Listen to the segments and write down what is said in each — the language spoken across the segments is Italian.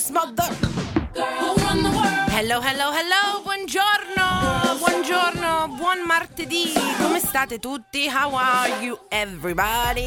this mother. Hello, hello, hello, buongiorno, buon martedì, come state tutti? How are you everybody?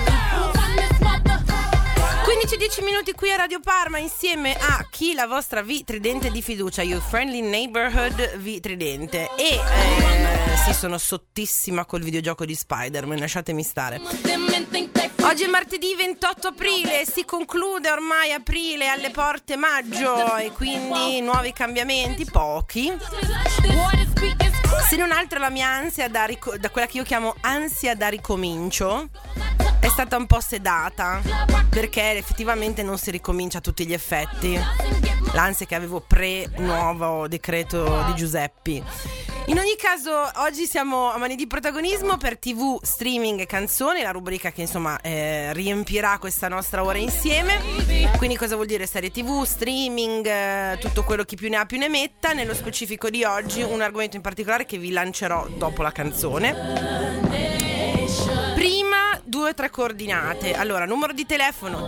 15-10 minuti qui a Radio Parma insieme a chi? La vostra V Tridente di fiducia, Your Friendly Neighborhood V Tridente. E sì, sono sottissima col videogioco di Spider-Man, lasciatemi stare. Oggi è martedì 28 aprile, si conclude ormai aprile, alle porte maggio, e quindi nuovi cambiamenti, pochi. Se non altro la mia ansia da quella che io chiamo ansia da ricomincio è stata un po' sedata, perché effettivamente non si ricomincia a tutti gli effetti. L'ansia che avevo pre-nuovo decreto di Giuseppi. In ogni caso, oggi siamo a mani di protagonismo per TV, streaming e canzoni, la rubrica che insomma riempirà questa nostra ora insieme. Quindi cosa vuol dire serie TV, streaming, tutto quello che più ne ha più ne metta. Nello specifico di oggi un argomento in particolare che vi lancerò dopo la canzone. Prima 2 o 3 coordinate. Allora, numero di telefono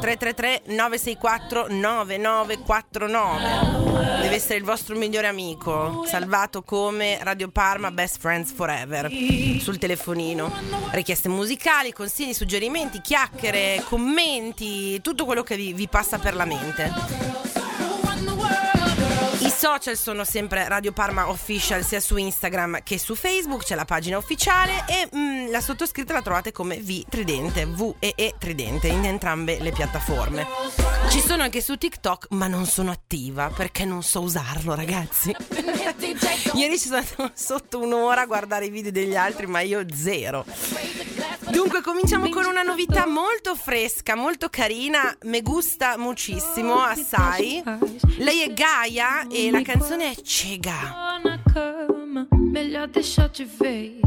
333-964-9949. Deve essere il vostro migliore amico, salvato come Radio Parma Best Friends Forever sul telefonino. Richieste musicali, consigli, suggerimenti, chiacchiere, commenti, tutto quello che vi passa per la mente. I social sono sempre Radio Parma Official sia su Instagram che su Facebook, c'è la pagina ufficiale e la sottoscritta la trovate come V Tridente, V-E-E Tridente, in entrambe le piattaforme. Ci sono anche su TikTok, ma non sono attiva perché non so usarlo, ragazzi. Ieri ci sono stata sotto un'ora a guardare i video degli altri, ma io zero. Dunque cominciamo con una novità molto fresca, molto carina, me gusta muchissimo, assai. Lei è Gaia e la canzone è Cega. Melhor deixar de vez.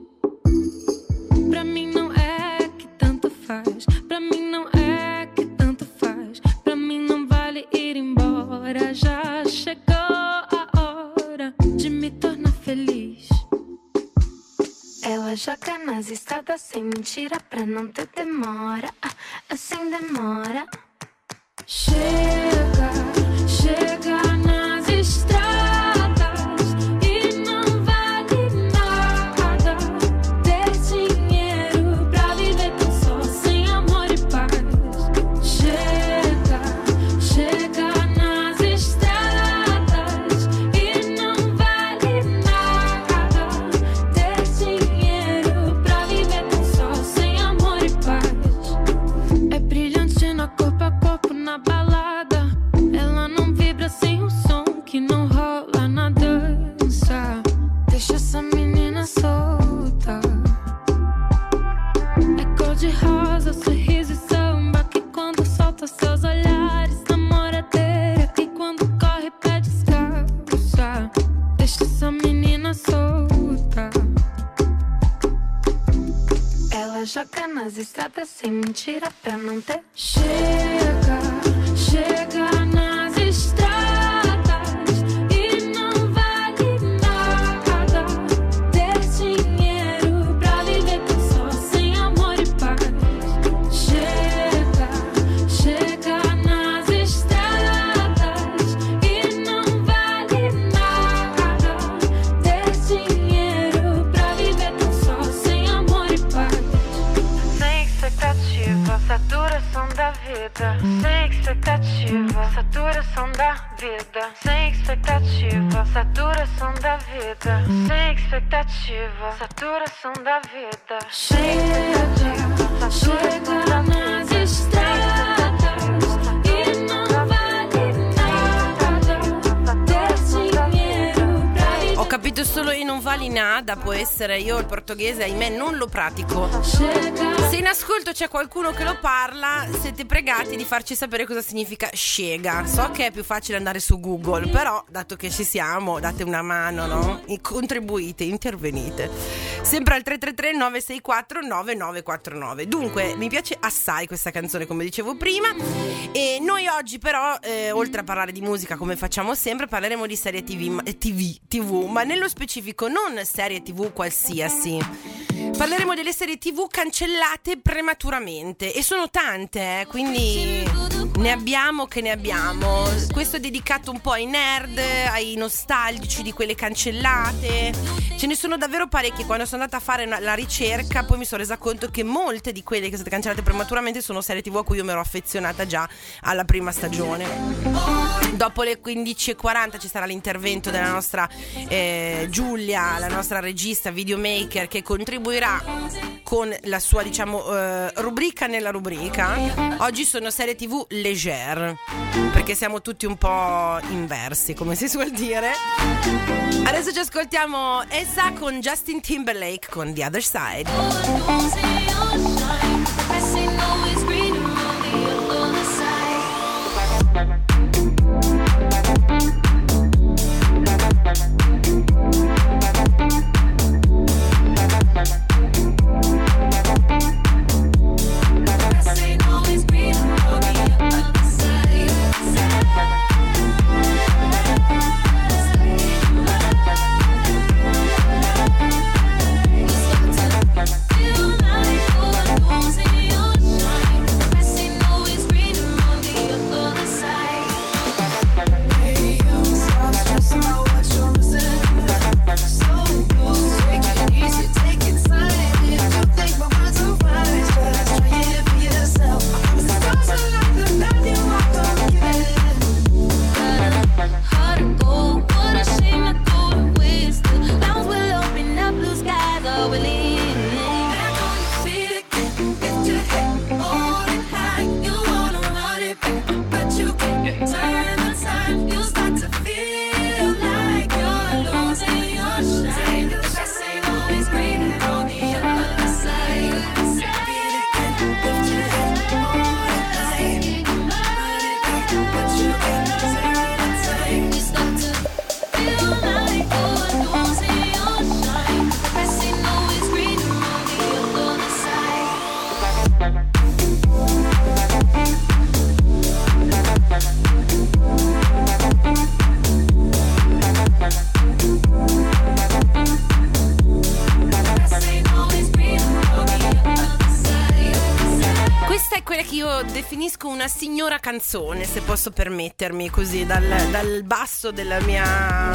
Pra mim não é que tanto faz. Pra mim não é que tanto faz. Pra mim não vale ir embora. Já chegou a hora de me tornar feliz. Ela joga nas estradas sem mentira pra não ter demora. Sem demora. Chega, chega nas estradas e não vale nada ter dinheiro pra viver tão só sem amor e paz. Chega, chega nas estradas e não vale nada ter dinheiro pra viver tão só sem amor e paz. É brilhante na corpo a corpo na balada. Ela não vibra sem o som que não rola na dança. Deixa essa menina solta. É cor de rosa, sorriso e samba que quando solta seus olhares namoradeira e quando corre pé descalça. Deixa essa menina solta. Ela joga nas estradas sem mentira pra não ter. Chega, chega nas estradas e não vale nada ter dinheiro pra viver tão só sem amor e paz. Chega, chega nas estradas e não vale nada ter dinheiro pra viver tão só sem amor e paz. Sem expectativa, saturação da vida. Sem expectativa, saturação da vida. Sem expectativa, saturação da vida. Sem expectativa, saturação da vida. Chega, chega nas estradas e não vale nada ter dinheiro pra viver. Ho capito solo e non vali nada, può essere, io il portoghese ahimè non lo pratico. Se in ascolto c'è qualcuno che lo parla, siete pregati di farci sapere cosa significa scega. So che è più facile andare su Google, però dato che ci siamo, date una mano, no? E contribuite, intervenite. Sempre al 333-964-9949. Dunque, mi piace assai questa canzone, come dicevo prima. E noi oggi però, oltre a parlare di musica come facciamo sempre, parleremo di serie TV, ma nello specifico non serie TV qualsiasi. Parleremo delle serie TV cancellate prematuramente, e sono tante, quindi Ne abbiamo che ne abbiamo. Questo è dedicato un po' ai nerd, ai nostalgici di quelle cancellate. Ce ne sono davvero parecchie. Quando sono andata a fare la ricerca, poi mi sono resa conto che molte di quelle che sono state cancellate prematuramente sono serie TV a cui io mi ero affezionata già alla prima stagione. Dopo le 15:40 ci sarà l'intervento della nostra Giulia, la nostra regista videomaker, che contribuirà con la sua, diciamo, rubrica nella rubrica. Oggi sono serie TV légère, perché siamo tutti un po' inversi, come si suol dire. Adesso ci ascoltiamo Essa con Justin Timberlake con The Other Side. Definisco una signora canzone, se posso permettermi, così dal basso della mia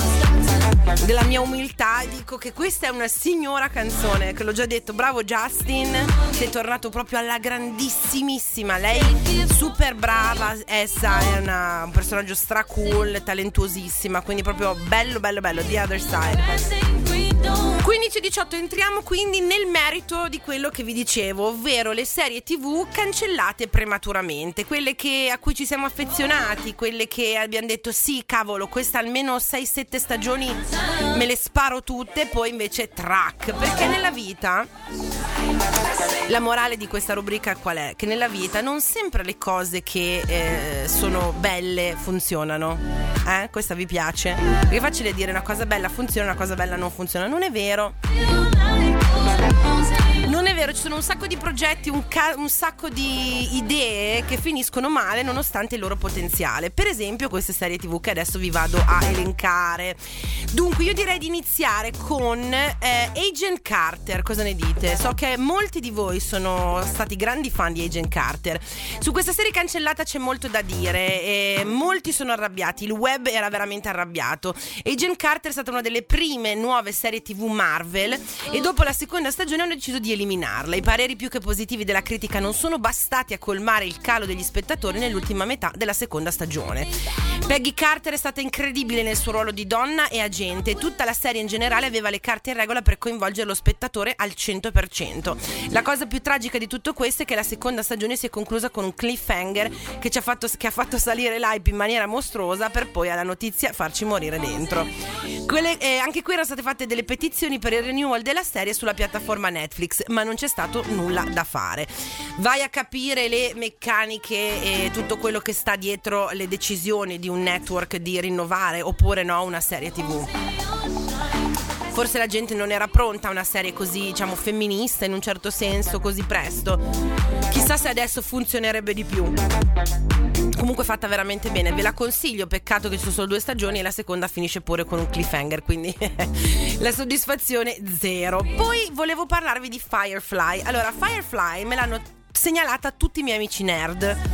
umiltà dico che questa è una signora canzone, che l'ho già detto. Bravo Justin, sei tornato proprio alla grandissimissima. Lei super brava, essa è un personaggio stra cool, talentuosissima, quindi proprio bello The Other Side. 15:18, entriamo quindi nel merito di quello che vi dicevo, ovvero le serie TV cancellate prematuramente, quelle a cui ci siamo affezionati, quelle che abbiamo detto sì, cavolo, questa almeno 6-7 stagioni me le sparo tutte, poi invece track, perché nella vita, la morale di questa rubrica qual è? Che nella vita non sempre le cose che sono belle funzionano. Questa vi piace? Perché è facile dire una cosa bella funziona, una cosa bella non funziona. Non è vero. Non è vero, ci sono un sacco di progetti, un sacco di idee che finiscono male nonostante il loro potenziale. Per esempio queste serie TV che adesso vi vado a elencare. Dunque io direi di iniziare con Agent Carter. Cosa ne dite? So che molti di voi sono stati grandi fan di Agent Carter. Su questa serie cancellata c'è molto da dire e molti sono arrabbiati, il web era veramente arrabbiato. Agent Carter è stata una delle prime nuove serie TV Marvel e dopo la seconda stagione hanno deciso di eliminarla. I pareri più che positivi della critica non sono bastati a colmare il calo degli spettatori nell'ultima metà della seconda stagione. Peggy Carter è stata incredibile nel suo ruolo di donna e agente e tutta la serie in generale aveva le carte in regola per coinvolgere lo spettatore al 100%. La cosa più tragica di tutto questo è che la seconda stagione si è conclusa con un cliffhanger che ha fatto salire l'hype in maniera mostruosa per poi alla notizia farci morire dentro. Anche qui erano state fatte delle petizioni per il renewal della serie sulla piattaforma Netflix, ma non c'è stato nulla da fare. Vai a capire le meccaniche e tutto quello che sta dietro le decisioni di un network di rinnovare oppure no una serie TV. Forse la gente non era pronta a una serie così, diciamo, femminista in un certo senso, così presto. Chissà se adesso funzionerebbe di più. Comunque fatta veramente bene, ve la consiglio, peccato che ci sono solo 2 stagioni e la seconda finisce pure con un cliffhanger, quindi la soddisfazione zero. Poi volevo parlarvi di Firefly. Allora, Firefly me l'hanno segnalata tutti i miei amici nerd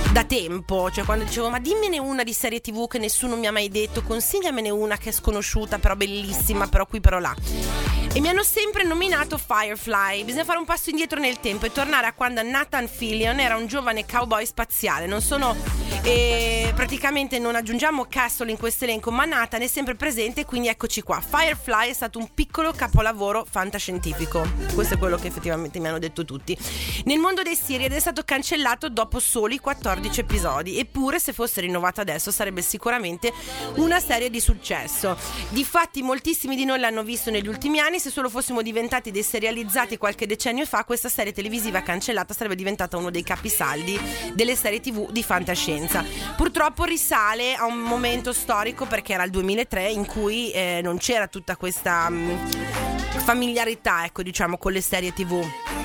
da tempo, cioè quando dicevo ma dimmene una di serie TV che nessuno mi ha mai detto, consigliamene una che è sconosciuta però bellissima, però qui però là, e mi hanno sempre nominato Firefly. Bisogna fare un passo indietro nel tempo e tornare a quando Nathan Fillion era un giovane cowboy spaziale. Non sono praticamente non aggiungiamo Castle in questo elenco, ma Nathan è sempre presente, quindi eccoci qua. Firefly è stato un piccolo capolavoro fantascientifico, questo è quello che effettivamente mi hanno detto tutti. Nel mondo dei serial è stato cancellato dopo soli 14 episodi, eppure se fosse rinnovato adesso sarebbe sicuramente una serie di successo. Difatti moltissimi di noi l'hanno visto negli ultimi anni. Se solo fossimo diventati dei serializzati qualche decennio fa, questa serie televisiva cancellata sarebbe diventata uno dei capisaldi delle serie TV di fantascienza. Purtroppo risale a un momento storico, perché era il 2003 in cui non c'era tutta questa familiarità, ecco, diciamo, con le serie TV.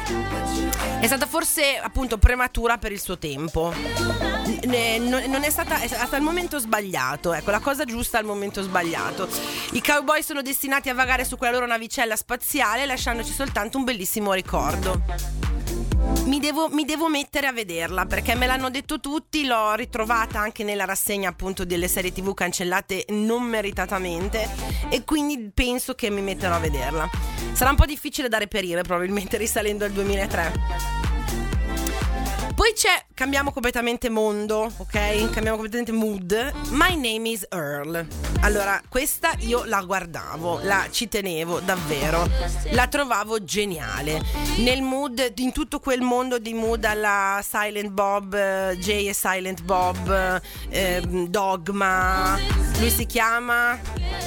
È stata forse appunto prematura per il suo tempo. Non è stata al momento sbagliato, ecco, la cosa giusta al momento sbagliato. I cowboy sono destinati a vagare su quella loro navicella spaziale, lasciandoci soltanto un bellissimo ricordo. Mi devo mettere a vederla, perché me l'hanno detto tutti. L'ho ritrovata anche nella rassegna appunto delle serie TV cancellate non meritatamente, e quindi penso che mi metterò a vederla. Sarà un po' difficile da reperire probabilmente risalendo al 2003. Poi cambiamo completamente mondo, ok? Cambiamo completamente mood. My Name is Earl. Allora, questa io la guardavo, ci tenevo davvero. La trovavo geniale. Nel mood, in tutto quel mondo di mood alla Silent Bob, Jay e Silent Bob, Dogma. Lui si chiama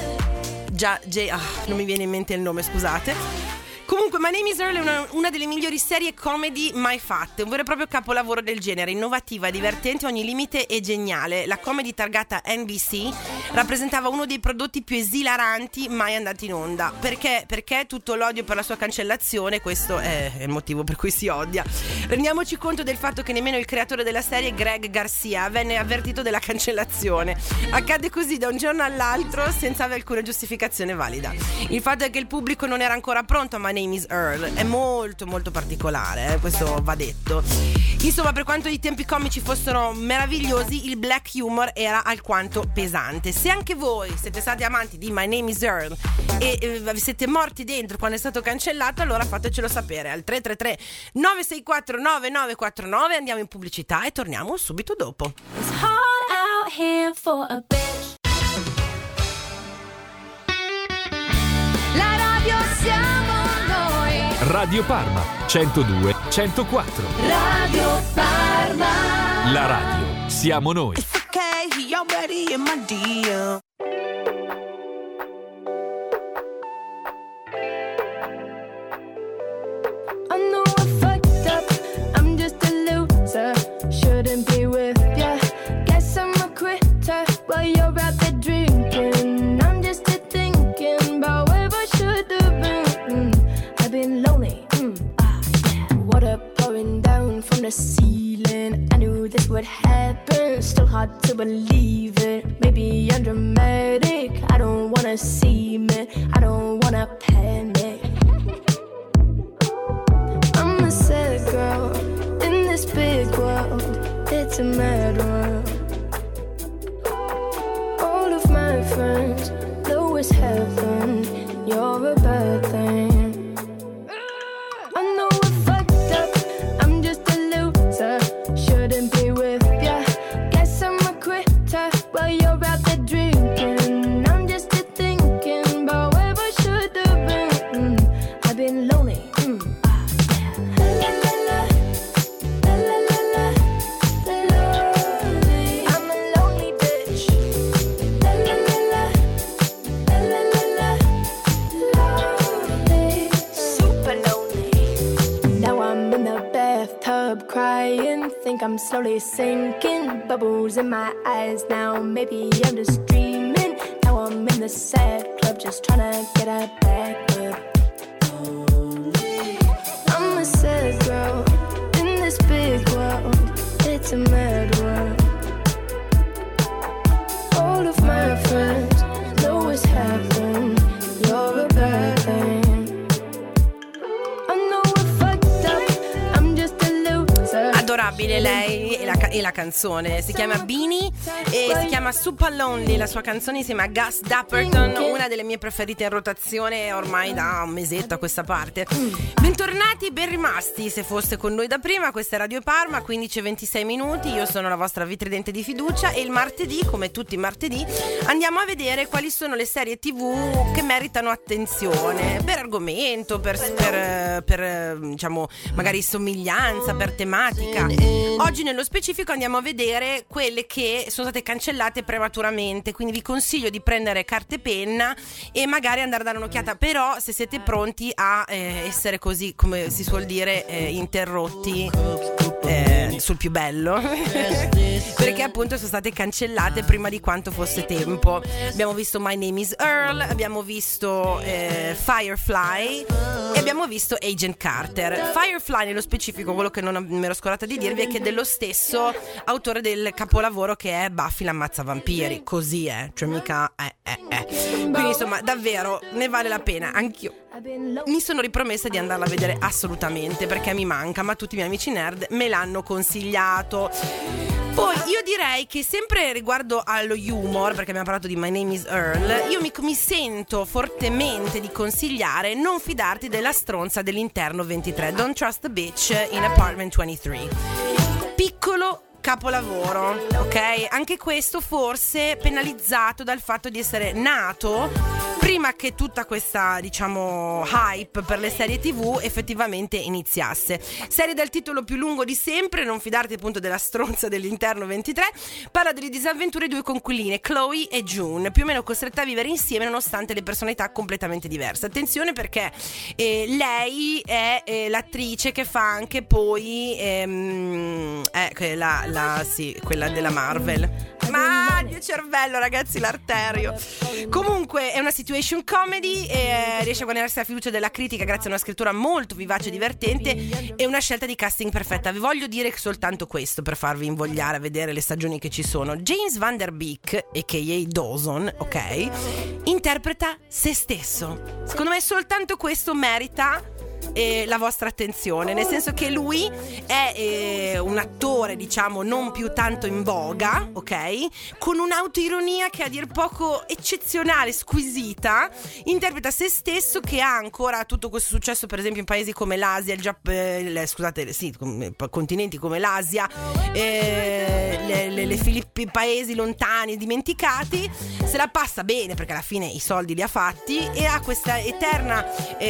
Jay, non mi viene in mente il nome, scusate. Comunque My Name is Earl è una delle migliori serie comedy mai fatte, un vero e proprio capolavoro del genere, innovativa, divertente, ogni limite è geniale. La comedy targata NBC rappresentava uno dei prodotti più esilaranti mai andati in onda. Perché tutto l'odio per la sua cancellazione? Questo è il motivo per cui si odia. Rendiamoci conto del fatto che nemmeno il creatore della serie, Greg Garcia, venne avvertito della cancellazione. Accade così da un giorno all'altro senza alcuna giustificazione valida. Il fatto è che il pubblico non era ancora pronto a My Name is Earl, è molto molto particolare, questo va detto. Insomma, per quanto i tempi comici fossero meravigliosi, il black humor era alquanto pesante. Se anche voi siete stati amanti di My Name is Earl e siete morti dentro quando è stato cancellato, allora fatecelo sapere al 333 964 9949. Andiamo in pubblicità e torniamo subito dopo. It's hard out here for a bitch. La radio siamo noi. Radio Parma 102 104. Radio Parma. La radio siamo noi. It's okay, he already in my DM. I know I fucked up, I'm just a loser. Shouldn't be with ya. Guess I'm a quitter while you're out there drinking. I'm just thinking about where I should have been. I've been lonely, yeah. Water pouring down from the ceiling. I knew this would happen, still hard to believe it. Maybe I'm dramatic, I don't wanna see me, I don't wanna panic. I'm a sad girl in this big world, it's a mad world. All of my friends know it's heaven, you're a bad thing. I know I fucked up, I'm just a loser. Shouldn't be with ya. Guess I'm a quitter while you're out there drinking. I'm just thinking about where I should have been. I've been lonely. La la la la la la la lonely. I'm a lonely bitch. La la la la la la la lonely. Super lonely. Now I'm in the bathtub crying. Think I'm slowly sinking. Bubbles in my eyes now. Maybe I'm just dreaming. Now I'm in the sad club, just trying to get a back up. I'm a sad girl in this big world. It's a mad world. All of my friends know it's heaven. You're a bad thing. I know I fucked up. I'm just a loser. Adorabile lei e la canzone. Si chiama Beanie e si chiama Super Lonely, la sua canzone insieme a Gus Dapperton, una delle mie preferite in rotazione ormai da un mesetto a questa parte. Bentornati, ben rimasti se foste con noi da prima. Questa è Radio Parma, 15:26 minuti. Io sono la vostra vitridente di fiducia e il martedì, come tutti i martedì, andiamo a vedere quali sono le serie TV che meritano attenzione per argomento, per diciamo magari somiglianza, per tematica. Oggi nello specifico andiamo a vedere quelle che sono state cancellate prematuramente, quindi vi consiglio di prendere carta e penna e magari andare a dare un'occhiata, però se siete pronti a essere così, come si suol dire, interrotti sul più bello perché appunto sono state cancellate prima di quanto fosse tempo. Abbiamo visto My Name is Earl, abbiamo visto Firefly e abbiamo visto Agent Carter. Firefly nello specifico, quello che non mi ero scordata di dirvi è che è dello stesso autore del capolavoro che è Buffy l'ammazzavampiri. Così è, cioè mica quindi insomma davvero ne vale la pena. Anch'io mi sono ripromessa di andarla a vedere assolutamente perché mi manca, ma tutti i miei amici nerd me l'hanno consigliato. Poi io direi che sempre riguardo allo humor, perché abbiamo parlato di My Name is Earl, io mi sento fortemente di consigliare Non fidarti della stronza dell'interno 23, Don't Trust the Bitch in Apartment 23. Piccolo capolavoro, ok? Anche questo forse penalizzato dal fatto di essere nato prima che tutta questa, diciamo, hype per le serie TV effettivamente iniziasse. Serie dal titolo più lungo di sempre, Non fidarti appunto della stronza dell'interno 23, parla delle disavventure di due conquiline, Chloe e June, più o meno costrette a vivere insieme nonostante le personalità completamente diverse. Attenzione perché lei è l'attrice che fa anche poi quella della Marvel. Ma il mio cervello, ragazzi, l'arterio. Comunque è una situation comedy, riesce a guadagnarsi la fiducia della critica grazie a una scrittura molto vivace e divertente e una scelta di casting perfetta. Vi voglio dire soltanto questo per farvi invogliare a vedere le stagioni che ci sono. James Van Der Beek, a.k.a. Dawson, ok, interpreta se stesso. Secondo me soltanto questo merita la vostra attenzione, nel senso che lui è un attore, diciamo, non più tanto in voga, ok? Con un'autoironia che è a dir poco eccezionale, squisita. Interpreta se stesso, che ha ancora tutto questo successo per esempio in paesi come l'Asia, continenti come l'Asia, le Filippine, paesi lontani, dimenticati. Se la passa bene perché alla fine i soldi li ha fatti e ha questa eterna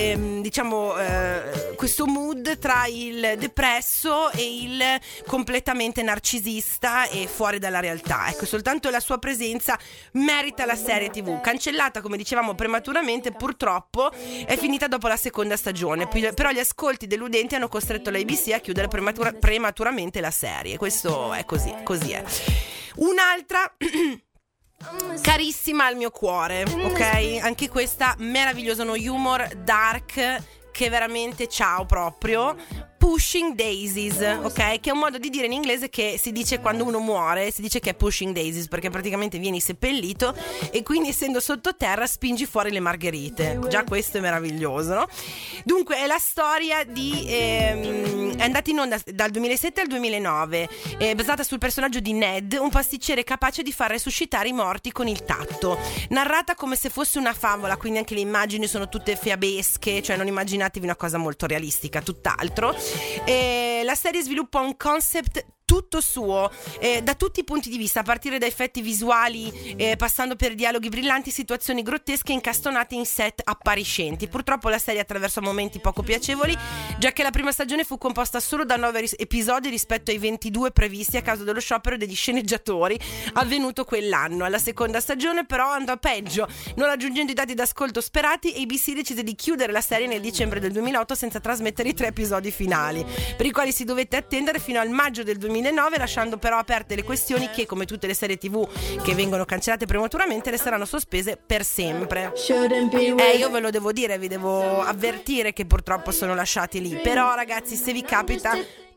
questo mood tra il depresso e il completamente narcisista e fuori dalla realtà. Ecco, soltanto la sua presenza merita la serie TV. Cancellata, come dicevamo, prematuramente, purtroppo è finita dopo la seconda stagione, però gli ascolti deludenti hanno costretto l'ABC a chiudere prematuramente la serie. Questo è così è. Un'altra carissima al mio cuore, ok? Anche questa meravigliosa, uno humor dark che veramente ciao proprio. Pushing Daisies, ok? Che è un modo di dire in inglese che si dice quando uno muore, si dice che è Pushing Daisies perché praticamente vieni seppellito e quindi essendo sottoterra spingi fuori le margherite. Già questo è meraviglioso, no? Dunque è la storia di è andata in onda dal 2007 al 2009, è basata sul personaggio di Ned, un pasticcere capace di far resuscitare i morti con il tatto. Narrata come se fosse una favola, quindi anche le immagini sono tutte fiabesche, cioè non immaginatevi una cosa molto realistica, tutt'altro. La serie sviluppa un concept tutto suo, da tutti i punti di vista, a partire da effetti visuali, passando per dialoghi brillanti, situazioni grottesche incastonate in set appariscenti. Purtroppo la serie attraversa momenti poco piacevoli, già che la prima stagione fu composta solo da 9 episodi rispetto ai 22 previsti a causa dello sciopero degli sceneggiatori avvenuto quell'anno. Alla seconda stagione però andò peggio, non raggiungendo i dati d'ascolto sperati, e ABC decise di chiudere la serie nel dicembre del 2008 senza trasmettere i 3 episodi finali, per i quali si dovette attendere fino al maggio del 2009, lasciando però aperte le questioni che, come tutte le serie TV che vengono cancellate prematuramente, resteranno sospese per sempre. Io ve lo devo dire, vi devo avvertire che purtroppo sono lasciati lì, però ragazzi, se vi capita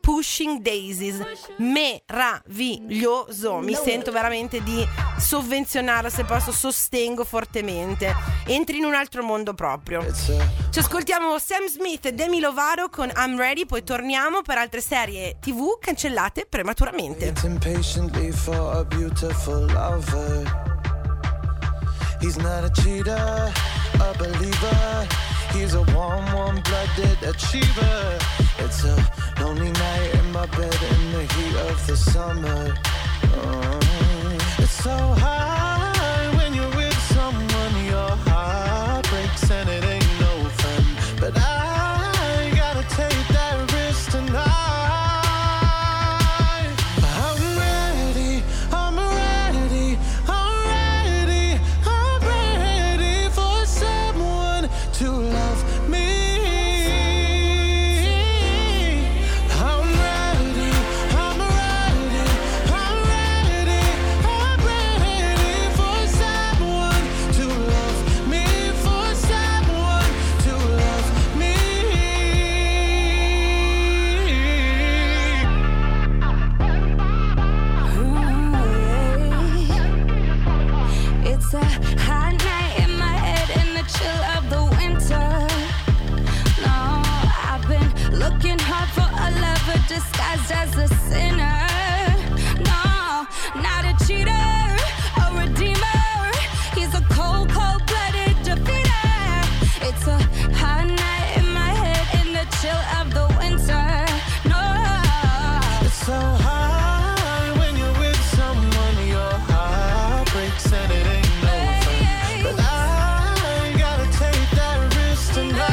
Pushing Daisies, meraviglioso, mi sento veramente di sovvenzionarlo, se posso sostengo fortemente, entri in un altro mondo proprio. Ci ascoltiamo Sam Smith e Demi Lovato con I'm Ready, poi torniamo per altre serie TV cancellate prematuramente. Impatiently for a beautiful lover. He's not a cheater, a believer. He's a warm-blooded achiever. It's a lonely night in my bed in the heat of the summer. Oh, it's so high when you're with someone. Your heart breaks and it ain't no fun. But I gotta take that risk tonight. I'm ready, I'm ready, I'm ready, I'm ready for someone to love me. I'm ready, I'm ready, I'm ready, I'm ready for someone to love me, for someone to love me. It's a hot night in my head in the chill of the winter. No, I've been looking hard for a lover disguised as a sinner. No, not a cheater, a redeemer. He's a cold, cold-blooded defeater. It's a hot night in my head in the chill of the winter. No. It's so high when you're with someone. Your heart breaks and it ain't no fun. But I gotta take that risk tonight.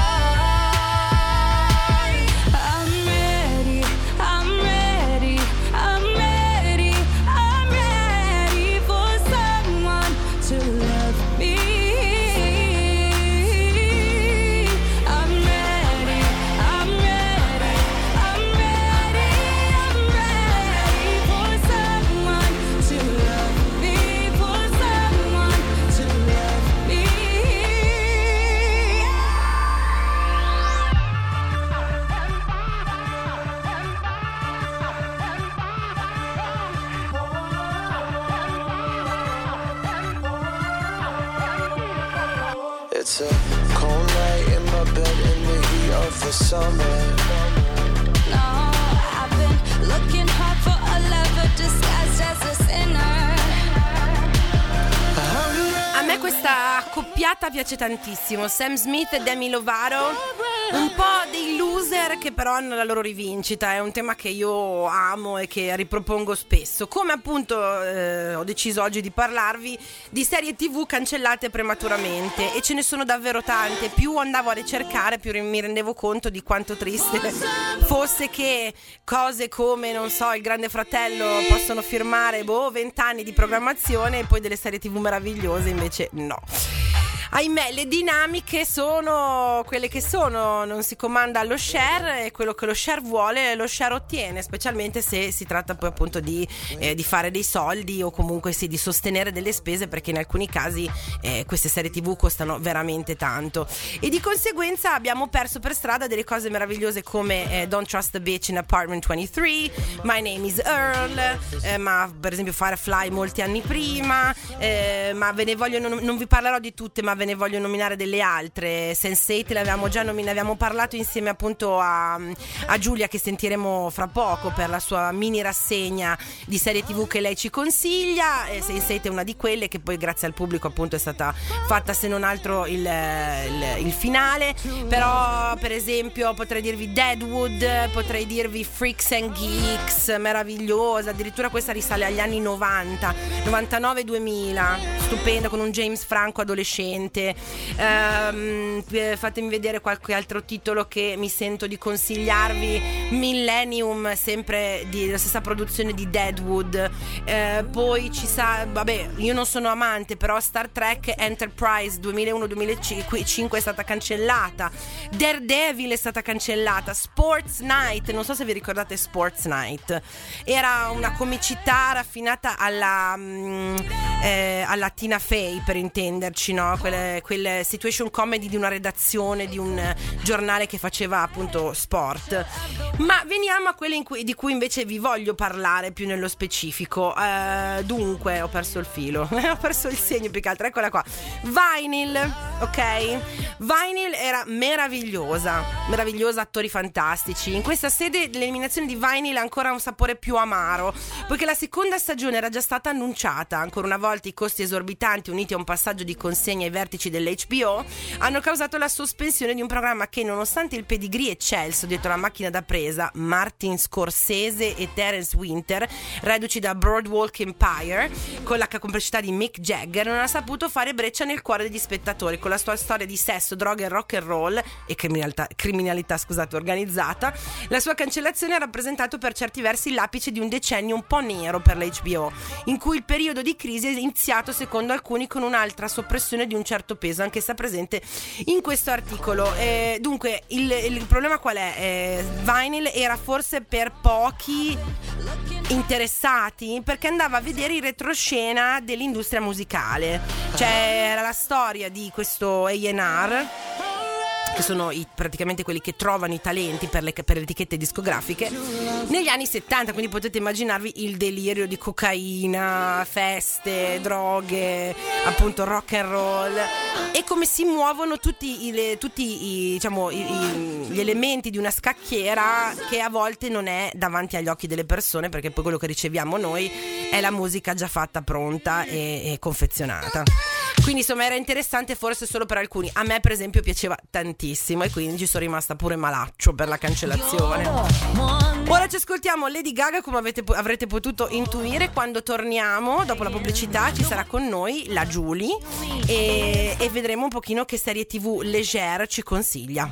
I'm ready, I'm ready, I'm ready, I'm ready for someone to love me. I'm ready, I'm ready, I'm ready, I'm ready for someone to love me, for someone to love me. It's a cold night in my bed in the heat of the summer. No, I've been looking hard for a lover disguised as a sinner. A me questa accoppiata piace tantissimo, Sam Smith e Demi Lovato, un po' dei loser che però hanno la loro rivincita. È un tema che io amo e che ripropongo spesso, come appunto ho deciso oggi di parlarvi di serie TV cancellate prematuramente, e ce ne sono davvero tante. Più andavo a ricercare, più mi rendevo conto di quanto triste fosse che cose come, non so, Il Grande Fratello possono firmare 20 anni di programmazione e poi delle serie TV meravigliose invece no. Ahimè, le dinamiche sono quelle che sono, non si comanda allo share, e quello che lo share vuole lo share ottiene, specialmente se si tratta poi appunto di fare dei soldi o comunque sì, di sostenere delle spese, perché in alcuni casi queste serie TV costano veramente tanto, e di conseguenza abbiamo perso per strada delle cose meravigliose come Don't Trust the Bitch in Apartment 23, My Name is Earl, ma per esempio Firefly molti anni prima, ma ve ne voglio, non vi parlerò di tutte, ma ve ne voglio nominare delle altre. Sense8 l'avevamo già abbiamo parlato insieme appunto a Giulia, che sentiremo fra poco per la sua mini rassegna di serie TV che lei ci consiglia. Sense8 è una di quelle che poi grazie al pubblico appunto è stata fatta, se non altro il finale. Però per esempio potrei dirvi Deadwood, potrei dirvi Freaks and Geeks, meravigliosa, addirittura questa risale agli anni 90, 99-2000, stupenda, con un James Franco adolescente. Fatemi vedere qualche altro titolo che mi sento di consigliarvi. Millennium, sempre la stessa produzione di Deadwood. Poi ci sa, vabbè, io non sono amante, però Star Trek Enterprise 2001-2005 è stata cancellata. Daredevil è stata cancellata. Sports Night, non so se vi ricordate Sports Night, era una comicità raffinata alla Tina Fey, per intenderci, no? Quella quel situation comedy di una redazione di un giornale che faceva appunto sport. Ma veniamo a quelle di cui invece vi voglio parlare più nello specifico. Dunque, ho perso il filo, ho perso il segno più che altro, eccola qua. Vinyl, ok? Vinyl era meravigliosa, attori fantastici. In questa sede l'eliminazione di Vinyl ha ancora un sapore più amaro, poiché la seconda stagione era già stata annunciata. Ancora una volta i costi esorbitanti uniti a un passaggio di consegna ai vertici dell'HBO hanno causato la sospensione di un programma che, nonostante il pedigree eccelso dietro la macchina da presa, Martin Scorsese e Terence Winter, reduci da Boardwalk Empire, con la complicità di Mick Jagger, non ha saputo fare breccia nel cuore degli spettatori con la sua storia di sesso, droga e rock and roll e criminalità organizzata. La sua cancellazione ha rappresentato per certi versi l'apice di un decennio un po' nero per l'HBO, in cui il periodo di crisi è iniziato secondo alcuni con un'altra soppressione di un certo peso, anch'essa presente in questo articolo. Dunque il problema qual è? Vinyl era forse per pochi interessati, perché andava a vedere il retroscena dell'industria musicale. Cioè era la storia di questo A&R, che sono praticamente quelli che trovano i talenti per le etichette discografiche negli anni 70, quindi potete immaginarvi il delirio di cocaina, feste, droghe, appunto rock and roll, e come si muovono tutti gli elementi di una scacchiera che a volte non è davanti agli occhi delle persone, perché poi quello che riceviamo noi è la musica già fatta, pronta e confezionata. Quindi insomma era interessante forse solo per alcuni. A me per esempio piaceva tantissimo e quindi ci sono rimasta pure malaccio per la cancellazione. Ora ci ascoltiamo Lady Gaga, come avrete potuto intuire. Quando torniamo dopo la pubblicità ci sarà con noi la Julie e vedremo un pochino che serie TV légère ci consiglia.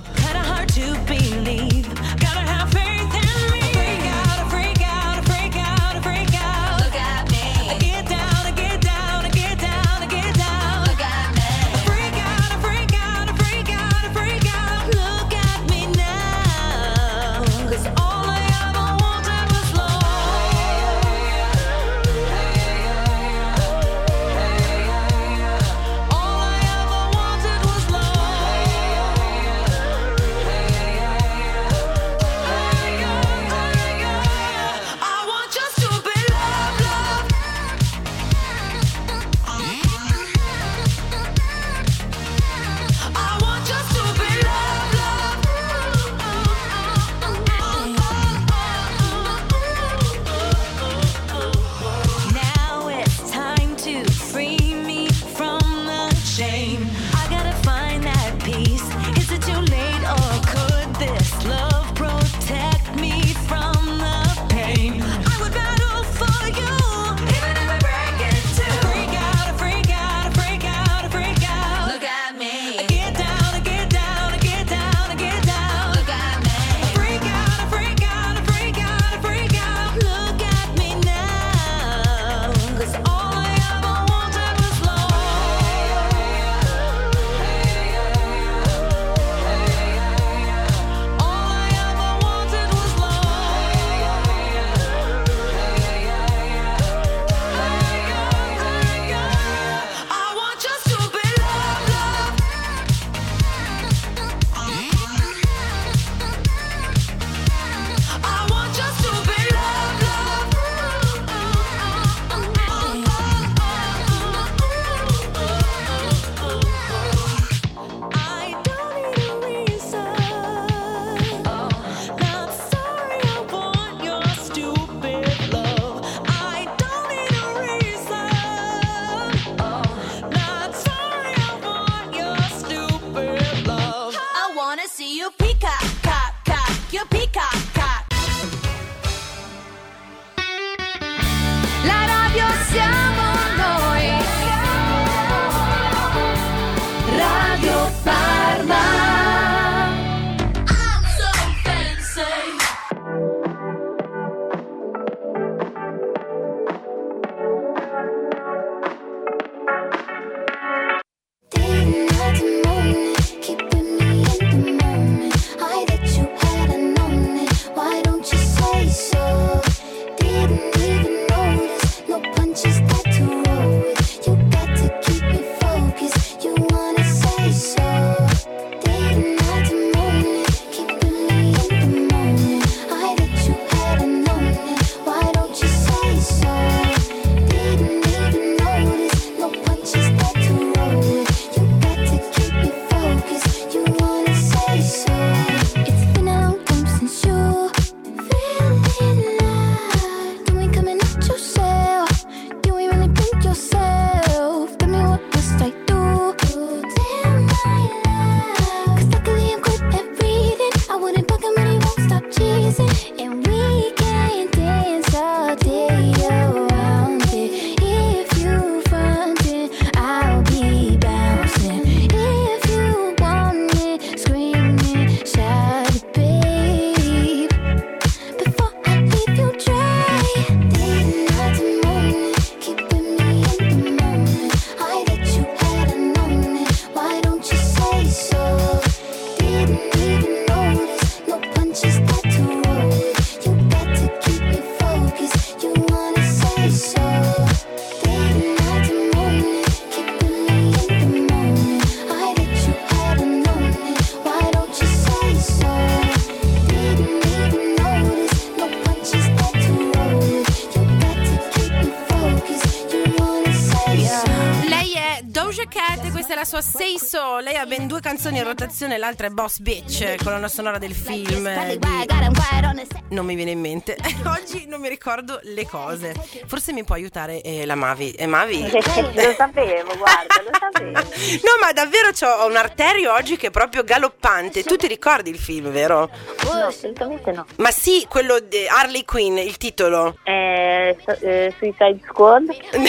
Cat, questa è la sua Say So. Lei ha ben 2 canzoni in rotazione, l'altra è Boss Bitch, colonna sonora del film non mi viene in mente. Oggi non mi ricordo le cose. Forse mi può aiutare la Mavi. Mavi? Lo sapevo, guarda, lo sapevo. No, ma davvero ho un arterio oggi che è proprio galoppante. Tu ti ricordi il film, vero? No, assolutamente no. Ma sì, quello di Harley Quinn, il titolo. Suicide Squad.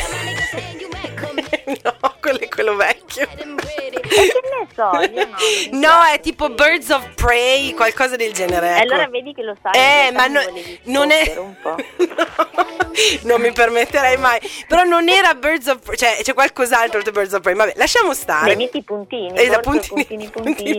No, quello vecchio. E che ne so, io no. No, è tipo Birds of Prey, qualcosa del genere. Ecco. Allora vedi che lo sai. Ma non è un po'. Non mi permetterei mai. Però non era Birds of Prey, cioè c'è qualcos'altro oltre Birds of Prey. Vabbè, lasciamo stare. Metti i puntini, puntini.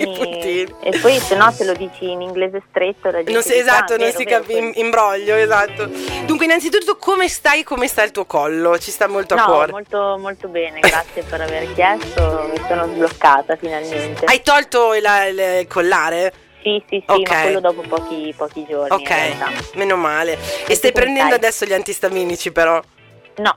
E poi se no te lo dici in inglese stretto la gente non si, dice, esatto, non vero, si vero, capisce, imbroglio, esatto. Dunque, innanzitto come stai? Come sta il tuo collo? Ci sta molto a cuore. Molto molto bene, grazie per aver chiesto. Mi sono sbloccata finalmente. Hai tolto il collare? Sì, Okay. ma quello dopo pochi giorni. Ok, in realtà. meno male. E stai prendendo adesso gli antistaminici però? No.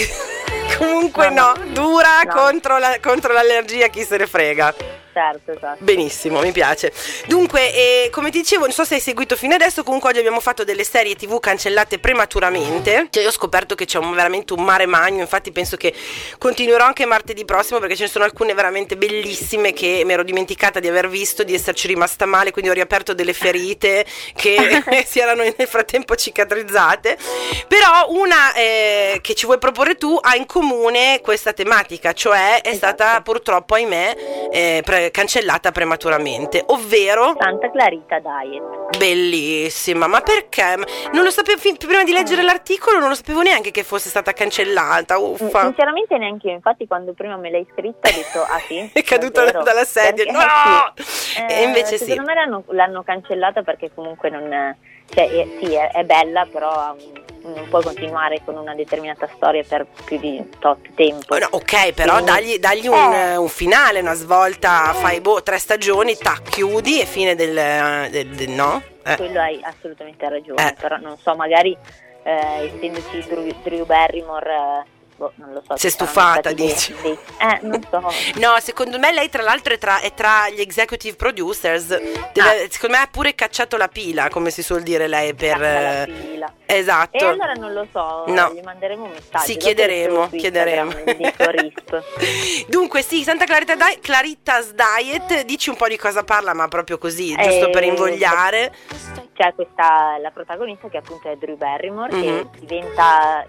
Comunque No. dura No. contro l'allergia, chi se ne frega. Certo, esatto. Benissimo, mi piace. Dunque, come ti dicevo, non so se hai seguito fino adesso, comunque oggi abbiamo fatto delle serie TV cancellate prematuramente. Cioè io ho scoperto che c'è veramente un mare magno, infatti penso che continuerò anche martedì prossimo perché ce ne sono alcune veramente bellissime che mi ero dimenticata di aver visto, di esserci rimasta male, quindi ho riaperto delle ferite che si erano nel frattempo cicatrizzate. Però una che ci vuoi proporre tu ha in comune questa tematica, cioè è stata purtroppo, ahimè, cancellata prematuramente, ovvero Santa Clarita Diet. bellissima. Ma perché? Non lo sapevo prima di leggere l'articolo, non lo sapevo neanche che fosse stata cancellata. Uffa. Sinceramente neanche io, infatti quando prima me l'hai scritta ho detto ah sì, È caduta davvero? dalla sedia. Perché, No! sì. E invece sì. Secondo me l'hanno cancellata perché comunque non, cioè è bella, però non puoi continuare con una determinata storia per più di tot tempo. No, ok, però Quindi, dagli un finale, una svolta, fai 3 stagioni, chiudi e fine del no? Quello hai assolutamente ragione, però non so, magari essendoci Drew Barrymore, non lo so. Si è stufata, dici? Non so. No, secondo me lei tra l'altro è tra gli executive producers. Secondo me ha pure cacciato la pila, come si suol dire lei per La pila. Esatto. E allora non lo so, No. gli manderemo un messaggio. Sì, dopo chiederemo. su Instagram, gli dico RIP. Dunque sì, Santa Clarita's Diet, dici un po' di cosa parla, ma proprio così, giusto per invogliare. C'è la protagonista che appunto è Drew Barrymore, che diventa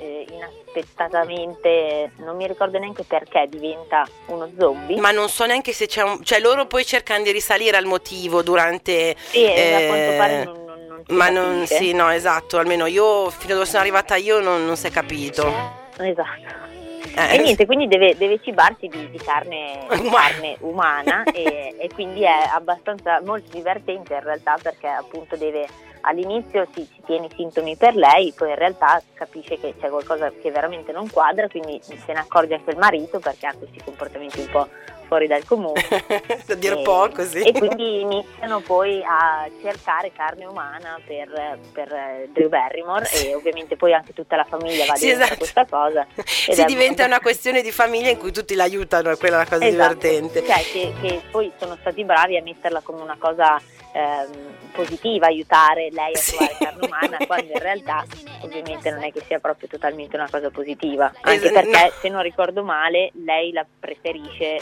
inaspettatamente, non mi ricordo neanche perché, diventa uno zombie. Ma non so neanche se c'è cioè loro poi cercano di risalire al motivo durante Sì, a quanto pare non si ma capisce. sì, no, esatto, almeno io fino a dove sono arrivata io non si è capito. Esatto. E niente, quindi deve cibarsi di carne umana e quindi è abbastanza molto divertente in realtà, perché appunto all'inizio si tiene i sintomi per lei, poi in realtà capisce che c'è qualcosa che veramente non quadra, quindi se ne accorge anche il marito perché ha questi comportamenti un po' fuori dal comune. Da dir poco, sì. E quindi iniziano poi a cercare carne umana per Drew Barrymore, e ovviamente poi anche tutta la famiglia va dentro esatto. questa cosa. Si diventa una questione di famiglia in cui tutti l'aiutano, è quella la cosa divertente. Cioè che poi sono stati bravi a metterla come una cosa positiva, aiutare lei a trovare carne umana, quando in realtà ovviamente non è che sia proprio totalmente una cosa positiva, anche perché se non ricordo male lei la preferisce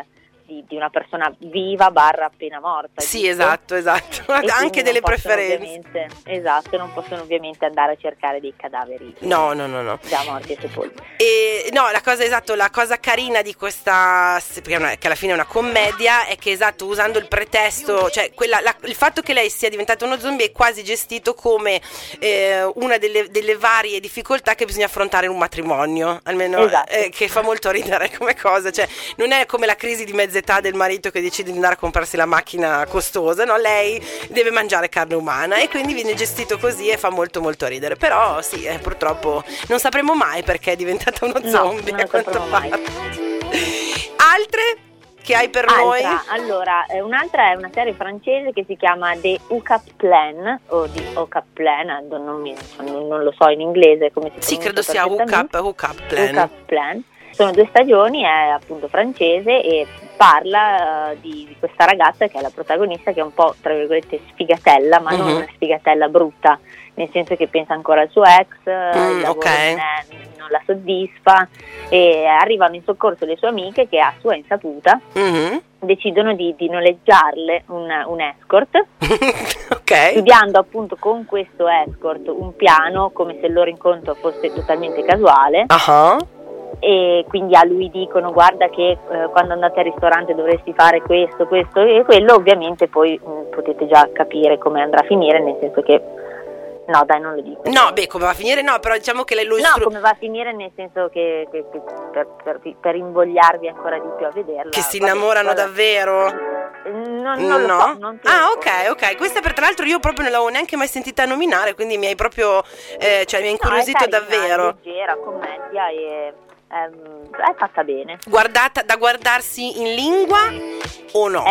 di una persona viva / appena morta. Sì, esatto, anche delle preferenze. Esatto, non possono ovviamente andare a cercare dei cadaveri no già morti e sepolti. E no, la cosa carina di questa, che alla fine è una commedia, è che usando il pretesto, cioè il fatto che lei sia diventata uno zombie è quasi gestito come una delle varie difficoltà che bisogna affrontare in un matrimonio, almeno che fa molto ridere come cosa, cioè non è come la crisi di mezza età del marito che decide di andare a comprarsi la macchina costosa, no? Lei deve mangiare carne umana e quindi viene gestito così e fa molto molto ridere, però sì, purtroppo non sapremo mai perché è diventata uno zombie, non lo sapremo mai. Altre che hai per noi? Allora, un'altra è una serie francese che si chiama The Hookup Plan, o The Hookup Plan, non lo so in inglese come si pronuncia. Sì, credo sia Hookup Plan. Hookup Plan. sono 2 stagioni, è appunto francese e parla di questa ragazza che è la protagonista, che è un po' tra virgolette sfigatella, ma non una sfigatella brutta, nel senso che pensa ancora al suo ex, il lavoro non la soddisfa, e arrivano in soccorso le sue amiche che a sua insaputa decidono di noleggiarle un escort, studiando appunto con questo escort un piano, come se il loro incontro fosse totalmente casuale. E quindi a lui dicono: guarda che quando andate al ristorante dovresti fare questo e quello. Ovviamente poi potete già capire come andrà a finire, nel senso che no, dai, non lo dico. No, beh, come va a finire? No, però diciamo che come va a finire nel senso che per invogliarvi ancora di più a vederla. Che si innamorano davvero? Non lo so, non te lo so. Ok. Questa per tra l'altro io proprio non l'avevo neanche mai sentita nominare, quindi mi hai proprio mi hai incuriosito davvero. È leggera, commedia e è fatta bene. Da guardarsi in lingua o no?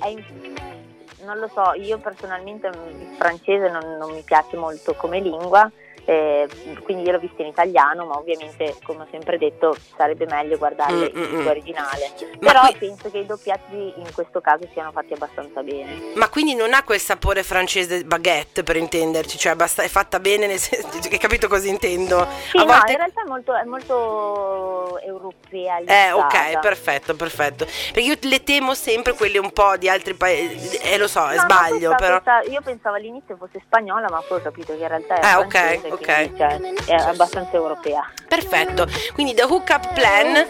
Non lo so, io personalmente il francese non mi piace molto come lingua, quindi io l'ho vista in italiano, ma ovviamente, come ho sempre detto, sarebbe meglio guardarle in lingua originale. Però penso che i doppiati in questo caso siano fatti abbastanza bene. Ma quindi non ha quel sapore francese baguette, per intenderci, cioè è fatta bene, nel senso, hai capito cosa intendo? Sì, in realtà è molto europealizzata. Ok, perfetto. Perché io le temo sempre quelle un po' di altri paesi, lo so, sbaglio, però. Io pensavo all'inizio fosse spagnola, ma poi ho capito che in realtà è francese. Ok. Cioè, è abbastanza europea. Perfetto. Quindi The Hookup Plan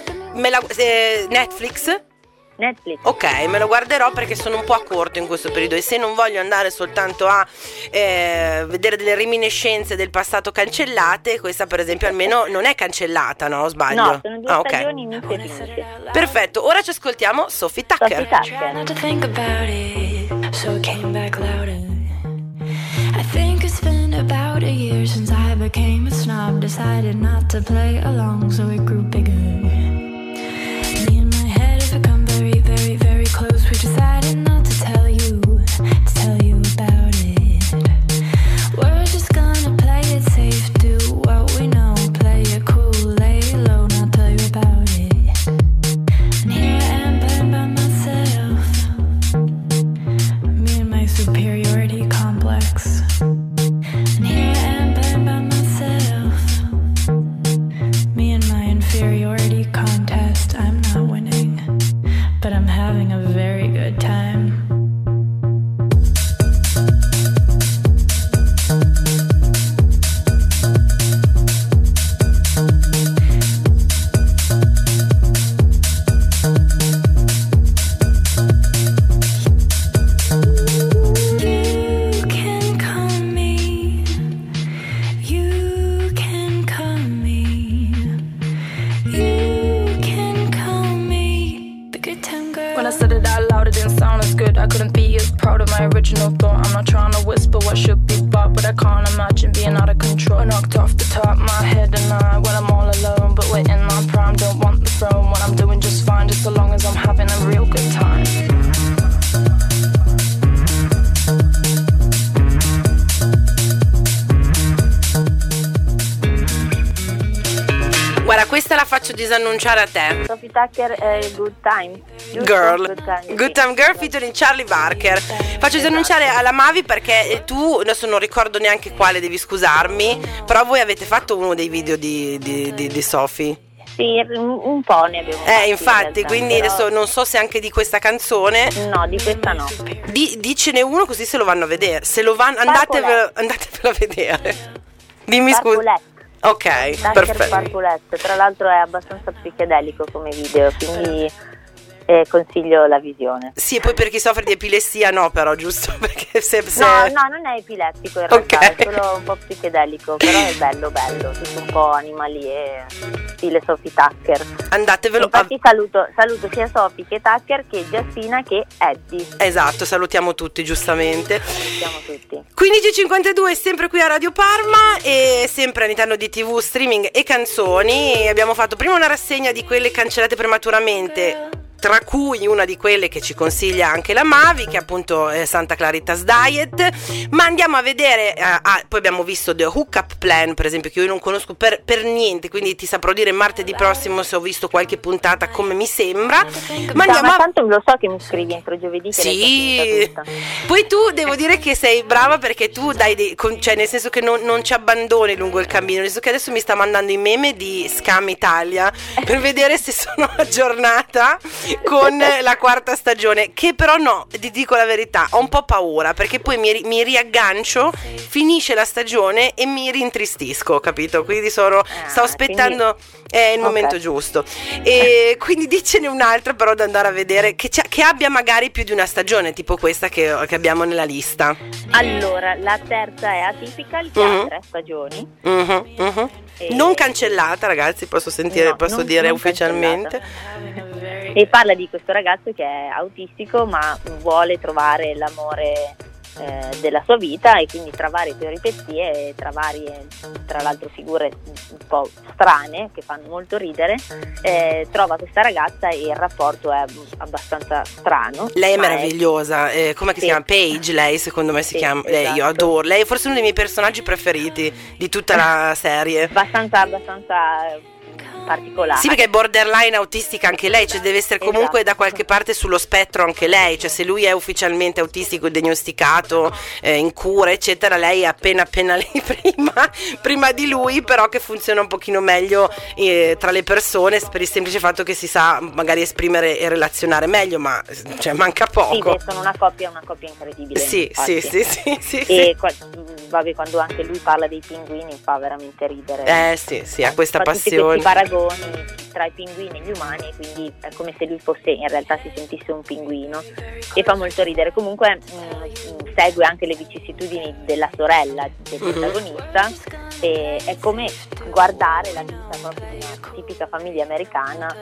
Netflix? Ok, me lo guarderò perché sono un po' a corto in questo periodo, e se non voglio andare soltanto a vedere delle reminiscenze del passato cancellate, questa per esempio almeno non è cancellata, no? O sbaglio? No, sono 2 stagioni inizio e finisce. Perfetto, ora ci ascoltiamo Sophie Tucker. I think it's been about a year since I became a snob. Decided not to play along, so it grew bigger. Me and my head have become very, very, very close. We decided not to tell you about it. We're just gonna play it safe, do what we know, play it cool, lay low, not tell you about it. And here I am by myself, me and my superiority complex. And here I am by myself, me and my inferiority contest. I'm not winning, but I'm having a very good time. I couldn't be as proud of my original thought. I'm not trying to whisper what should be bought, but I can't imagine being out of control. I knocked off the top of my head and when I'm all alone, but we're in my prime, don't want the throne. What I'm doing just fine, just so long as I'm having a real good time. Guarda, questa la faccio disannunciare a te. Sophie Tucker, Good Time. Good Time Girl featuring Charlie Barker. Faccio disannunciare alla Mavi perché tu, adesso non ricordo neanche quale, devi scusarmi, però voi avete fatto uno dei video di Sophie. Sì, un po' ne abbiamo fatti, infatti, realtà, quindi però adesso non so se anche di questa canzone. No, di questa no. Dicene uno così se lo vanno a vedere. Se lo vanno, andatevelo a vedere. Dimmi scusa. Ok, perfetto. Sparkulette, tra l'altro è abbastanza psichedelico come video, quindi consiglio la visione. Sì, e poi per chi soffre di epilessia no, però, giusto? Perché se... No, non è epilettico in realtà, è solo un po' psichedelico, però è bello, tutto un po' animalier, stile Sophie Tucker. Andatevelo. Infatti saluto sia Sophie che Tucker che Giassina che Eddie. Esatto, salutiamo tutti, giustamente. Salutiamo tutti. 15:52 sempre qui a Radio Parma e sempre all'interno di TV, streaming e canzoni. Abbiamo fatto prima una rassegna di quelle cancellate prematuramente tra cui una di quelle che ci consiglia anche la Mavi, che è appunto Santa Clarita's Diet. Ma andiamo a vedere, poi abbiamo visto The Hookup Plan, per esempio, che io non conosco per niente, quindi ti saprò dire martedì prossimo se ho visto qualche puntata, come mi sembra. Ma andiamo tanto lo so che mi scrivi entro giovedì, che sì. Poi tu devo dire che sei brava, perché tu dai cioè nel senso che non ci abbandoni lungo il cammino, nel senso che adesso mi sta mandando i meme di Scam Italia per vedere se sono aggiornata con la quarta stagione, che però no, ti dico la verità, ho un po' paura, perché poi mi riaggancio, finisce la stagione e mi rintristisco, capito? Quindi sto aspettando il momento giusto, e quindi dicene un'altra però da andare a vedere, che abbia magari più di una stagione, tipo questa che abbiamo nella lista. Allora, la terza è Atypical, che ha 3 stagioni. Non cancellata, ragazzi, posso dire non ufficialmente. E parla di questo ragazzo che è autistico, ma vuole trovare l'amore della sua vita, e quindi tra varie peripezie e tra l'altro figure un po' strane che fanno molto ridere, trova questa ragazza e il rapporto è abbastanza strano. Lei è meravigliosa, come si chiama? Paige, lei secondo me si chiama, lei, io adoro, lei è forse uno dei miei personaggi preferiti di tutta la serie. Abbastanza particolare. Sì, perché è borderline autistica anche lei, cioè deve essere comunque da qualche parte sullo spettro anche lei, cioè se lui è ufficialmente autistico, diagnosticato, in cura eccetera, lei è appena lì prima di lui, però che funziona un pochino meglio tra le persone, per il semplice fatto che si sa magari esprimere e relazionare meglio, ma cioè manca poco. Sì, sono una coppia incredibile. Sì. E vabbè, quando anche lui parla dei pinguini fa veramente ridere. Sì, ha questa passione. Tutti questi paragoni tra i pinguini e gli umani, quindi è come se lui fosse, in realtà si sentisse un pinguino, e fa molto ridere. Comunque segue anche le vicissitudini della sorella del protagonista, e è come guardare la vita proprio di una tipica famiglia americana,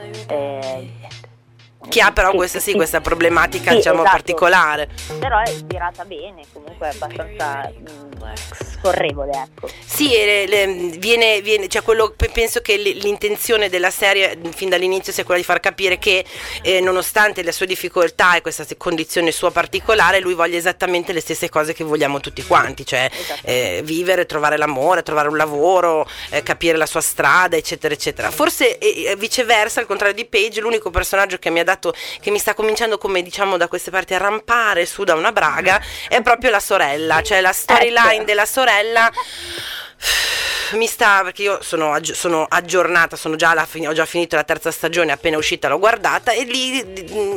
che ha però questa problematica, diciamo, esatto, particolare. Però è ispirata bene, comunque è abbastanza scorrevole, ecco. Sì, viene, cioè quello, penso che l'intenzione della serie fin dall'inizio sia quella di far capire che nonostante le sue difficoltà e questa condizione sua particolare, lui voglia esattamente le stesse cose che vogliamo tutti quanti, cioè vivere, trovare l'amore, trovare un lavoro, capire la sua strada, eccetera eccetera. Forse viceversa, al contrario di Paige, l'unico personaggio che mi sta cominciando, come diciamo da queste parti, a rampare su da una braga è proprio la sorella, cioè la storyline della sorella mi sta, perché io sono aggiornata, ho già finito la terza stagione, appena uscita l'ho guardata, e lì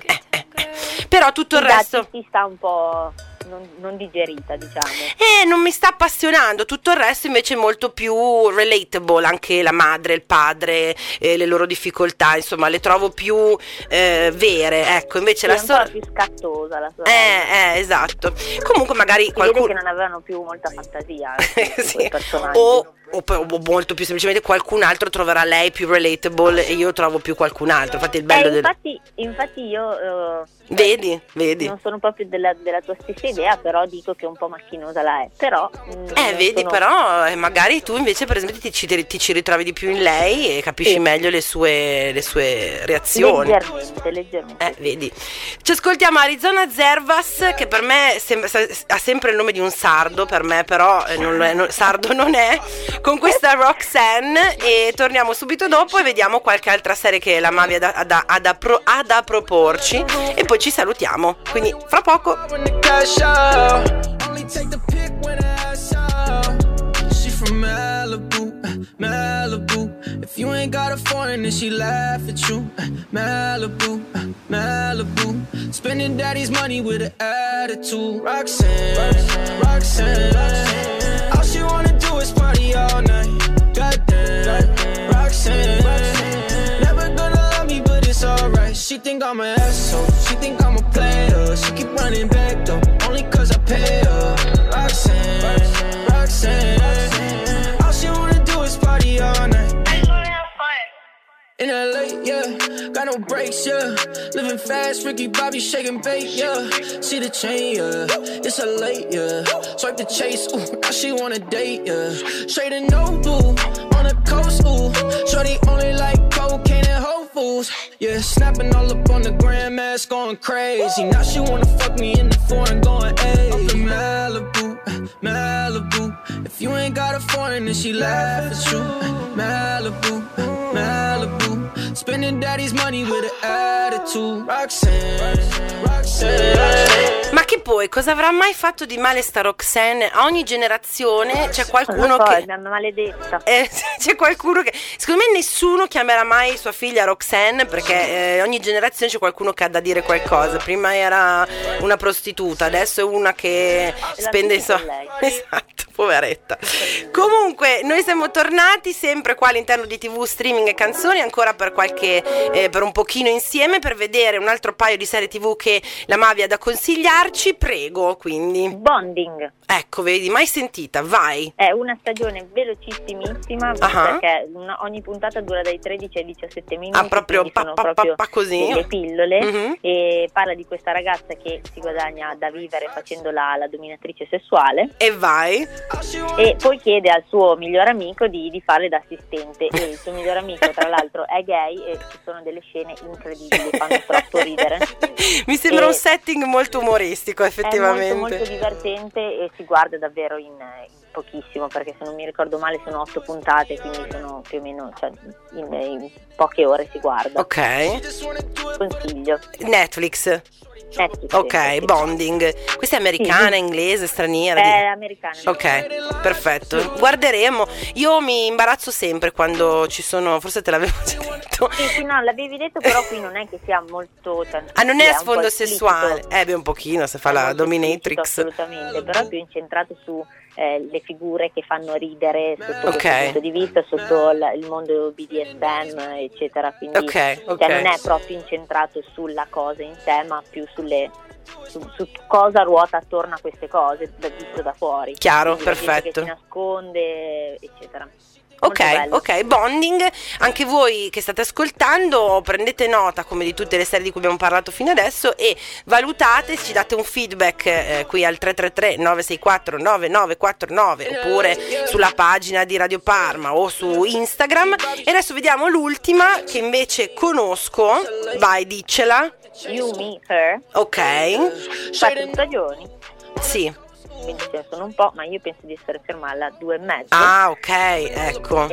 però tutto il resto si sta un po' non digerita, diciamo. Non mi sta appassionando. Tutto il resto invece è molto più relatable, anche la madre, il padre, le loro difficoltà, insomma le trovo più vere, ecco. Invece la storia è un po' più scattosa la sorella. Esatto. Comunque magari vede che non avevano più molta fantasia sì. O molto più semplicemente qualcun altro troverà lei più relatable e io trovo più qualcun altro. Infatti il bello infatti io vedi non sono proprio della tua stessa idea, però dico che un po' macchinosa la è, però però magari tu invece per esempio ti ci ritrovi di più in lei e capisci meglio le sue reazioni. Leggermente. Vedi, ci ascoltiamo Arizona Zervas, che per me ha sempre il nome di un sardo, per me però sardo non è, con questa Roxanne, e torniamo subito dopo e vediamo qualche altra serie che la Mavi ha da proporci, e poi ci salutiamo, quindi fra poco. Malibu. If you ain't got a foreign, then she laugh at you. Malibu, Malibu. Spending daddy's money with an attitude. Roxanne, Roxanne. All she wanna do is party all night. Goddamn, Roxanne. Never gonna love me, but it's alright. She think I'm an asshole. She think I'm a player. She keep running back though, only cause I pay her. Roxanne, Roxanne. All she wanna do is party all night. In LA, yeah, got no brakes, yeah. Living fast, Ricky Bobby shaking bait, yeah. See the chain, yeah, it's a late, yeah. Swipe the chase, ooh, now she wanna date, yeah. Straight and no blue, on the coast, ooh. Shorty only like cocaine and Whole Foods. moves. Yeah, snapping all up on the grandmas, going crazy. Now she wanna fuck me in the foreign, going hey. Up in Malibu, Malibu. If you ain't got a foreign, then she laugh at you. Malibu, Malibu. Spending daddy's money with an attitude. Roxanne, Roxanne. Ma che poi cosa avrà mai fatto di male sta Roxanne? A ogni generazione c'è qualcuno Non lo so, che è una maledetta. c'è qualcuno che secondo me nessuno chiamerà mai sua figlia Roxanne, perché ogni generazione c'è qualcuno che ha da dire qualcosa. Prima era una prostituta, adesso è una che spende i soldi. Esatto, poveretta. Comunque noi siamo tornati sempre qua all'interno di TV, streaming e canzoni, ancora per per un pochino insieme, per vedere un altro paio di serie TV che la Mavi ha da consigliarci. Prego, quindi. Bonding. Ecco, vedi, mai sentita, vai. È una stagione velocissimissima, perché ogni puntata dura dai 13 ai 17 minuti. Proprio sono proprio così. delle pillole. E parla di questa ragazza che si guadagna da vivere facendo la dominatrice sessuale. E vai. E poi chiede al suo miglior amico di fare da assistente. E il suo miglior amico, tra l'altro, è gay e ci sono delle scene incredibili, fanno troppo ridere. Mi sembra un setting molto umoristico, effettivamente. È molto divertente e si guarda davvero in pochissimo, perché se non mi ricordo male sono 8 puntate, quindi sono più o meno, cioè, in poche ore si guarda. Ok. Consiglio. Netflix. Ok, sì. Bonding. Questa è americana, Sì. inglese, straniera? È americana. Ok, perfetto. Guarderemo. Io mi imbarazzo sempre quando ci sono, forse te l'avevo già detto. Sì, no, l'avevi detto, però qui non è che sia molto, cioè, non è a un po' sfondo esplicito. sessuale. Beh, un pochino, se fa È la molto dominatrix. esplicito, assolutamente, però è più incentrato su le figure che fanno ridere sotto questo punto di vista, sotto il mondo BDSM, eccetera, quindi Ok. cioè, non è proprio incentrato sulla cosa in sé, ma più su cosa ruota attorno a queste cose visto da fuori. Chiaro, Quindi la gente perfetto. che si nasconde, eccetera. Molto Ok, bello. ok, Bonding. Anche voi che state ascoltando prendete nota, come di tutte le serie di cui abbiamo parlato fino adesso, e valutate, ci date un feedback qui al 333 964 9949 oppure sulla pagina di Radio Parma o su Instagram. E adesso vediamo l'ultima che invece conosco. Vai, diccela. You, Me, Her. Ok. 4 stagioni, Sì. quindi ce ne sono un po', ma io penso di essere ferma alla 2,5. Ah, ok, ecco.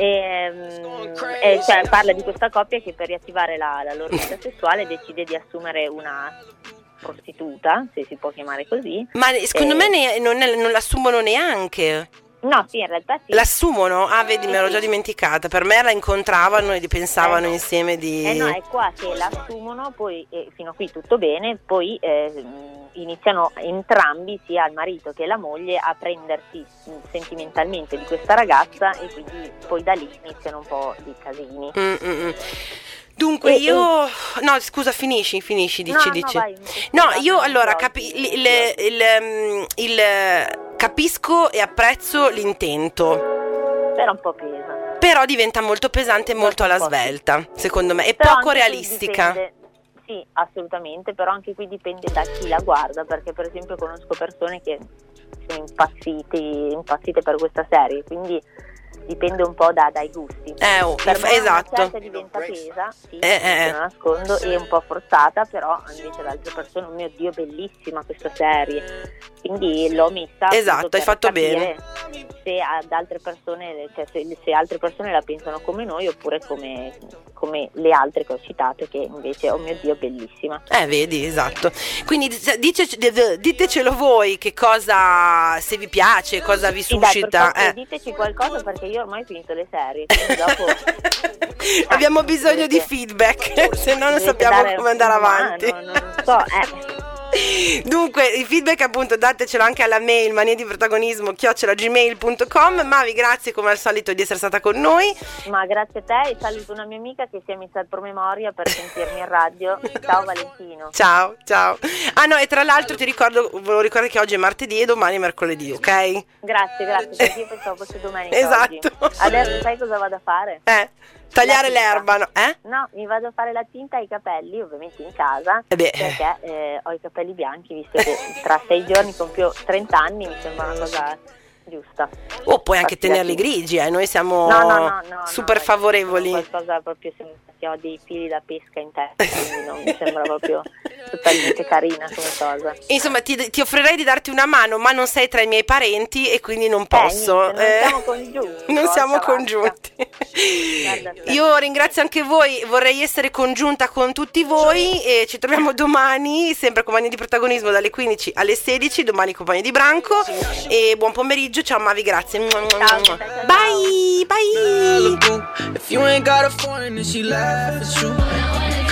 E cioè, parla di questa coppia che per riattivare la loro vita sessuale decide di assumere una prostituta, se si può chiamare così. Ma secondo me non l'assumono neanche. No, sì, in realtà sì. L'assumono? Ah, vedi, me l'ero già dimenticata. Per me la incontravano e pensavano no. insieme di... No, è qua che l'assumono, poi fino a qui tutto bene, poi iniziano entrambi, sia il marito che la moglie, a prendersi sentimentalmente di questa ragazza, e quindi poi da lì iniziano un po' di casini. Dunque io... No, scusa, finisci, dici. Vai, No, io allora capisco e apprezzo l'intento, Però un po' pesa. però diventa molto pesante e molto alla Un po' sì. svelta, secondo me, e Però poco anche qui realistica. dipende- Sì, assolutamente, però anche qui dipende da chi la guarda, perché per esempio conosco persone che sono impazzite per questa serie, quindi dipende un po' dai gusti. Per me esatto. una certa diventa pesa, sì, non lo nascondo, e un po' forzata, però invece ad altre persone, oh mio Dio, bellissima questa serie, quindi l'ho messa. Esatto, appunto hai fatto per capire bene. Se ad altre persone, cioè se altre persone la pensano come noi, oppure come le altre che ho citato, che invece, oh mio Dio, bellissima. Vedi, esatto. Quindi ditecelo voi che cosa, se vi piace, cosa vi Sì, dai, suscita. per favore, diteci qualcosa, perché io ormai ho finito le serie, quindi dopo Abbiamo bisogno di feedback, se no non sappiamo come andare avanti. Non so, Dunque il feedback appunto datecelo anche alla mail maniadiprotagonismo@gmail.com. Mavi, grazie come al solito di essere stata con noi. Ma grazie a te, e saluto una mia amica che si è messa al promemoria per sentirmi in radio. Ciao Valentino. Ciao. Ah no, e tra l'altro volevo ricordare che oggi è martedì e domani è mercoledì, ok? Grazie, perché io pensavo fosse domenica. Esatto. Oggi. Adesso sai cosa vado a fare? Tagliare La tinta. l'erba, no? No, mi vado a fare la tinta ai capelli, ovviamente in casa, perché ho i capelli bianchi, visto che tra 6 giorni compio 30 anni, mi sembra una cosa giusta. O puoi anche Infatti, tenerli grigi, noi siamo no, super favorevoli. Qualcosa proprio, sembra che ho dei fili da pesca in testa, quindi non mi sembra proprio totalmente carina come cosa. Insomma, ti offrirei di darti una mano, ma non sei tra i miei parenti e quindi non posso. Non siamo congiunti. Non siamo congiunti. Io ringrazio anche voi, vorrei essere congiunta con tutti voi e ci troviamo domani, sempre Compagni di Protagonismo dalle 15 alle 16, domani Compagni di Branco e buon pomeriggio, ciao Mavi, grazie. Bye, bye. If you ain't got a foreign, then she laugh, it's true.